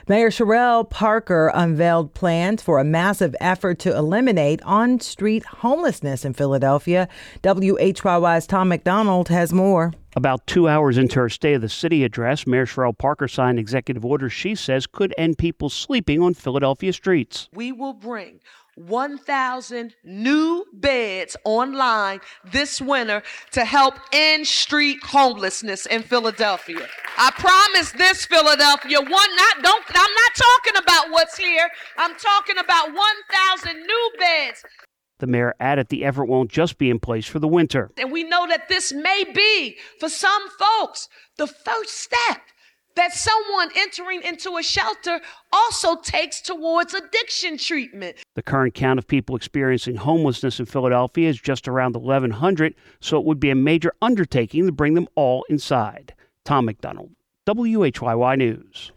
Mayor Sherrell Parker unveiled plans for a massive effort to eliminate on-street homelessness in Philadelphia. WHYY's Tom McDonald has more. About 2 hours into her State of the City address, Mayor Sherrell Parker signed executive orders she says could end people sleeping on Philadelphia streets. We will bring 1,000 new beds online this winter to help end street homelessness in Philadelphia. I promise this, Philadelphia. I'm not talking about what's here. I'm talking about 1,000 new beds. The mayor added the effort won't just be in place for the winter. And we know that this may be, for some folks, the first step that someone entering into a shelter also takes towards addiction treatment. The current count of people experiencing homelessness in Philadelphia is just around 1,100, so it would be a major undertaking to bring them all inside. Tom McDonald, WHYY News.